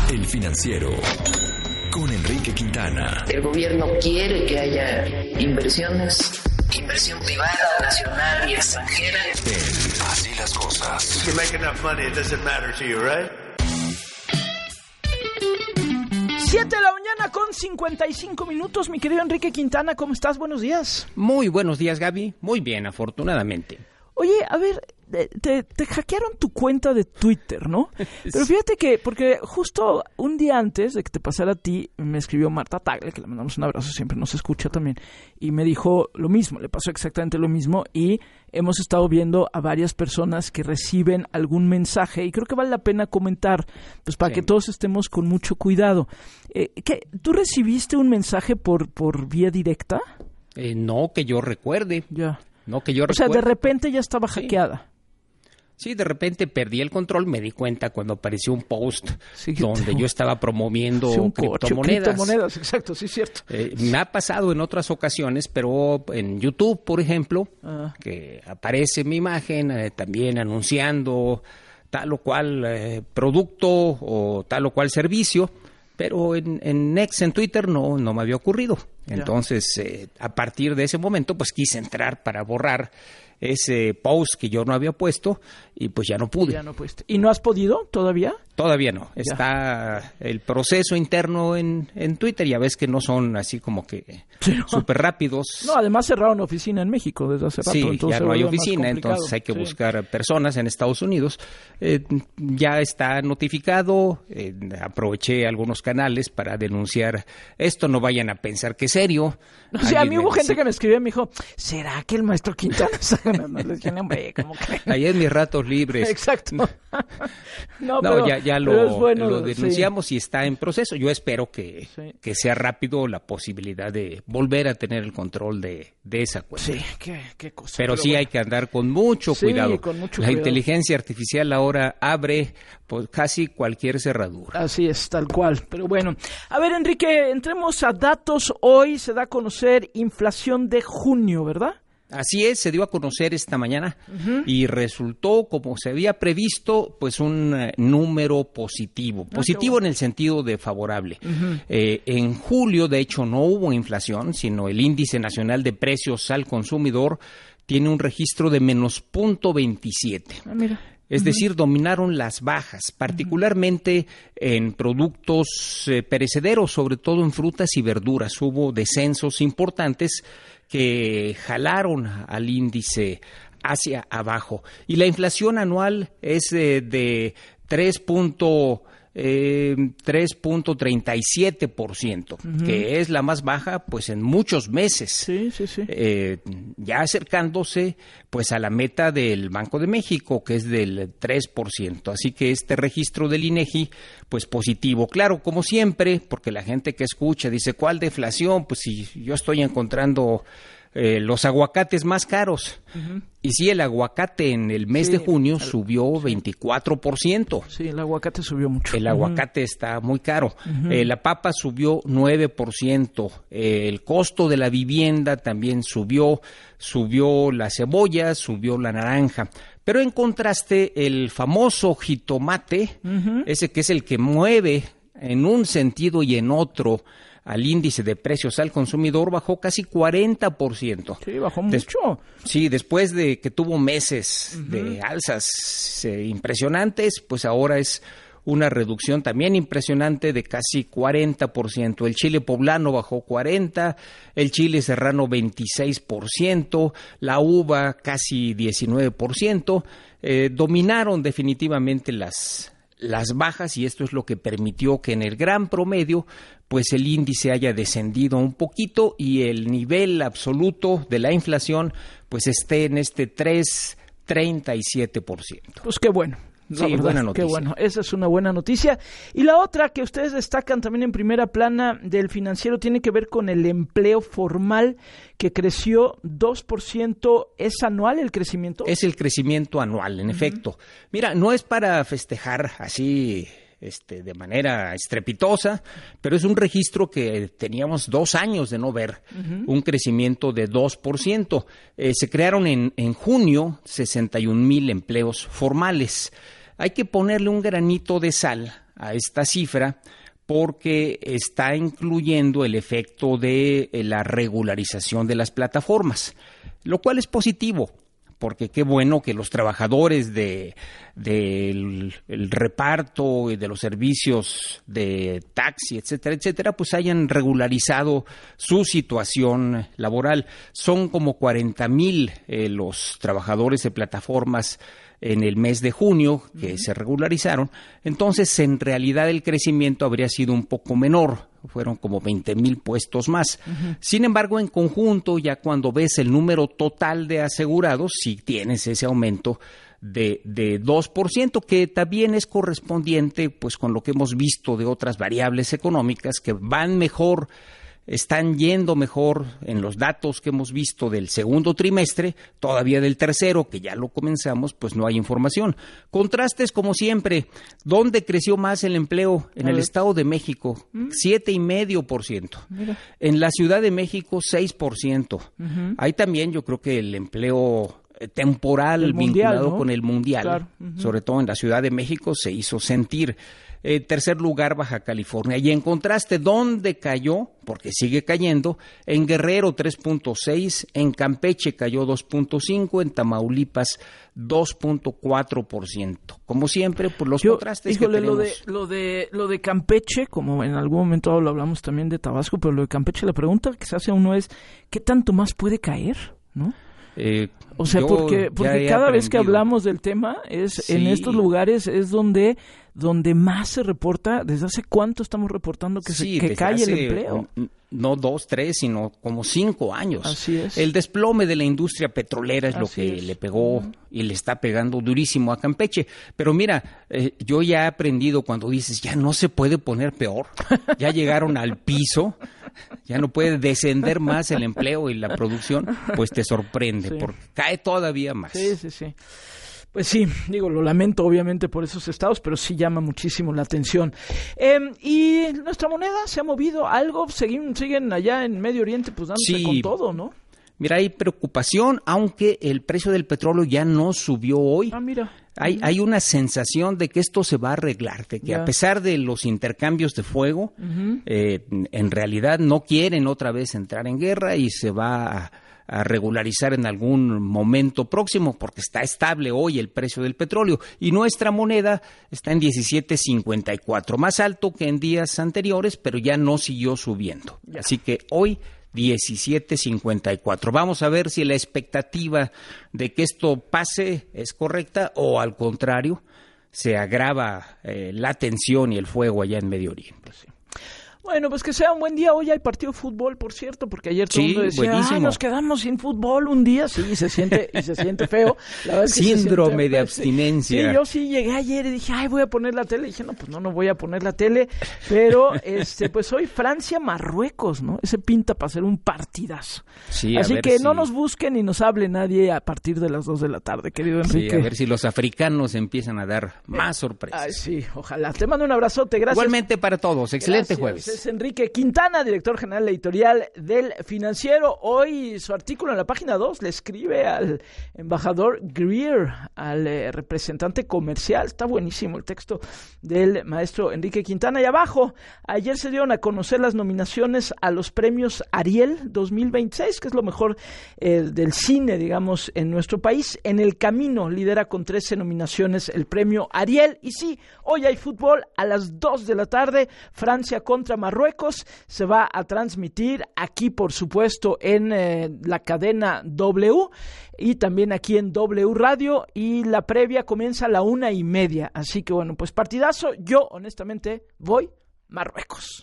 El Financiero con Enrique Quintana. El gobierno quiere que haya inversiones, inversión privada, nacional y extranjera. Así las cosas. You make enough money, it doesn't matter to you, right? 7 de la mañana con 55 minutos, mi querido Enrique Quintana, ¿cómo estás? Buenos días. Muy buenos días, Gaby. Muy bien, afortunadamente. Oye, a ver, te hackearon tu cuenta de Twitter, ¿no? Pero fíjate que, porque justo un día antes de que te pasara a ti, me escribió Marta Tagle, que le mandamos un abrazo, siempre nos escucha también, y me dijo lo mismo, le pasó exactamente lo mismo, y hemos estado viendo a varias personas que reciben algún mensaje, y creo que vale la pena comentar, pues para que todos estemos con mucho cuidado. ¿Tú recibiste un mensaje por vía directa? No que yo recuerde. Ya. No que yo recuerde. O sea, de repente ya estaba Sí. hackeada. Sí, de repente perdí el control, me di cuenta cuando apareció un post donde yo estaba promoviendo criptomonedas, exacto, sí, cierto. Me ha pasado en otras ocasiones, pero en YouTube, por ejemplo, que aparece mi imagen también anunciando tal o cual producto o tal o cual servicio, pero en X, en Twitter, no me había ocurrido. Entonces, a partir de ese momento, pues quise entrar para borrar ese post que yo no había puesto y pues ya no pude. Ya no pudiste. ¿Y no has podido todavía? Todavía no. Ya. Está el proceso interno en Twitter. Ya ves que no son así como que súper rápidos. No, además cerraron oficina en México desde hace rato. Sí, entonces ya no hay oficina, entonces hay que buscar personas en Estados Unidos. Ya está notificado. Aproveché algunos canales para denunciar esto. No vayan a pensar que es serio. O sea, a mí hubo gente que me escribió y me dijo, ¿será que el maestro Quintana está ganando? Les dije, hombre, ¿cómo creen? Ahí en mis ratos libres. Exacto. Pero ya lo denunciamos y está en proceso. Yo espero que sea rápido la posibilidad de volver a tener el control de esa cuenta. Sí, qué cosa. Pero sí hay que andar con mucho cuidado. Con mucho la cuidado. Inteligencia artificial ahora abre pues, casi cualquier cerradura. Así es, tal cual. Pero bueno, a ver, Enrique, entremos a datos. Hoy se da a conocer inflación de junio, ¿verdad? Así es, se dio a conocer esta mañana y resultó, como se había previsto, pues un número positivo. Positivo en el sentido de favorable. En julio, de hecho, no hubo inflación, sino el Índice Nacional de Precios al Consumidor tiene un registro de menos 0.27. Mira. Es decir, dominaron las bajas, particularmente en productos perecederos, sobre todo en frutas y verduras. Hubo descensos importantes que jalaron al índice hacia abajo. Y la inflación anual es de 3.37%, que es la más baja pues en muchos meses. Sí. Ya acercándose pues a la meta del Banco de México, que es del 3%. Así que este registro del INEGI pues positivo. Claro, como siempre, porque la gente que escucha dice, ¿cuál deflación? Pues si yo estoy encontrando los aguacates más caros. Y sí, el aguacate en el mes de junio subió 24%. Sí, el aguacate subió mucho. El aguacate está muy caro. La papa subió 9%. El costo de la vivienda también subió la cebolla, subió la naranja. Pero en contraste, el famoso jitomate, ese que es el que mueve en un sentido y en otro al índice de precios al consumidor, bajó casi 40%. Sí, bajó mucho. Sí, después de que tuvo meses de alzas impresionantes, pues ahora es una reducción también impresionante de casi 40%. El chile poblano bajó 40%, el chile serrano 26%, la uva casi 19%. Dominaron definitivamente las bajas y esto es lo que permitió que en el gran promedio pues el índice haya descendido un poquito y el nivel absoluto de la inflación pues esté en este 3.37%. Pues qué bueno. Sí, buena noticia. Qué bueno, esa es una buena noticia. Y la otra que ustedes destacan también en primera plana del Financiero tiene que ver con el empleo formal que creció 2%. ¿Es anual el crecimiento? Es el crecimiento anual, en efecto. Mira, no es para festejar así de manera estrepitosa, pero es un registro que teníamos 2 años de no ver, un crecimiento de 2%. Se crearon en junio 61,000 empleos formales. Hay que ponerle un granito de sal a esta cifra porque está incluyendo el efecto de la regularización de las plataformas, lo cual es positivo, porque qué bueno que los trabajadores del reparto y de los servicios de taxi, etcétera, etcétera, pues hayan regularizado su situación laboral. Son como 40,000 los trabajadores de plataformas en el mes de junio que se regularizaron. Entonces, en realidad el crecimiento habría sido un poco menor, fueron como 20,000 puestos más. Sin embargo, en conjunto, ya cuando ves el número total de asegurados, sí tienes ese aumento de 2%, que también es correspondiente pues con lo que hemos visto de otras variables económicas que van mejor, están yendo mejor en los datos que hemos visto del segundo trimestre. Todavía del tercero, que ya lo comenzamos, pues no hay información. Contrastes como siempre. ¿Dónde creció más el empleo? En el Estado de México, 7,5%. Mira. En la Ciudad de México, 6%. Ahí también yo creo que el empleo temporal vinculado, ¿no?, con el Mundial, claro. Sobre todo en la Ciudad de México, se hizo sentir. Tercer lugar, Baja California. Y en contraste, ¿dónde cayó? Porque sigue cayendo. En Guerrero, 3.6%, en Campeche cayó 2.5%, en Tamaulipas 2.4%. Como siempre, por los contrastes que tenemos. Lo de Campeche, como en algún momento lo hablamos también de Tabasco, pero lo de Campeche, la pregunta que se hace a uno es, ¿qué tanto más puede caer? ¿No? O sea, porque cada vez que hablamos del tema es en estos lugares es donde más se reporta. ¿Desde hace cuánto estamos reportando que cae el empleo? No 2, 3, sino como 5 años. Así es. El desplome de la industria petrolera es lo que le pegó y le está pegando durísimo a Campeche. Pero mira, yo ya he aprendido cuando dices, ya no se puede poner peor, ya llegaron al piso, ya no puede descender más el empleo y la producción, pues te sorprende, porque cae todavía más. Sí. Pues sí, lo lamento obviamente por esos estados, pero sí llama muchísimo la atención. ¿Y nuestra moneda se ha movido algo? ¿Siguen allá en Medio Oriente pues dándose con todo, no? Mira, hay preocupación, aunque el precio del petróleo ya no subió hoy. Mira. Hay una sensación de que esto se va a arreglar, de que a pesar de los intercambios de fuego, en realidad no quieren otra vez entrar en guerra y se va a regularizar en algún momento próximo, porque está estable hoy el precio del petróleo y nuestra moneda está en 17.54, más alto que en días anteriores, pero ya no siguió subiendo. Así que hoy 17.54. Vamos a ver si la expectativa de que esto pase es correcta o al contrario se agrava la tensión y el fuego allá en Medio Oriente. Bueno, pues que sea un buen día. Hoy hay partido de fútbol, por cierto, porque ayer todo el mundo decía, nos quedamos sin fútbol un día. Sí, se siente feo. La verdad es que síndrome de abstinencia. Sí, yo sí llegué ayer y dije, voy a poner la tele. Y dije, no voy a poner la tele. Pero, pues hoy Francia-Marruecos, ¿no? Ese pinta para ser un partidazo. Sí, así que no nos busquen y nos hable nadie a partir de las 2 de la tarde, querido Enrique. Sí, a ver si los africanos empiezan a dar más sorpresas. Sí, ojalá. Te mando un abrazote, gracias. Igualmente para todos, excelente jueves. Es Enrique Quintana, director general editorial del Financiero. Hoy su artículo en la página 2 le escribe al embajador Greer, al representante comercial. Está buenísimo el texto del maestro Enrique Quintana. Y abajo, ayer se dieron a conocer las nominaciones a los premios Ariel 2026, que es lo mejor del cine, digamos, en nuestro país. En el camino lidera con 13 nominaciones el premio Ariel. Y sí, hoy hay fútbol a las 2 de la tarde, Francia contra Marruecos. Se va a transmitir aquí, por supuesto, en la cadena W y también aquí en W Radio, y la previa comienza a la 1:30. Así que bueno, pues partidazo. Yo honestamente voy Marruecos.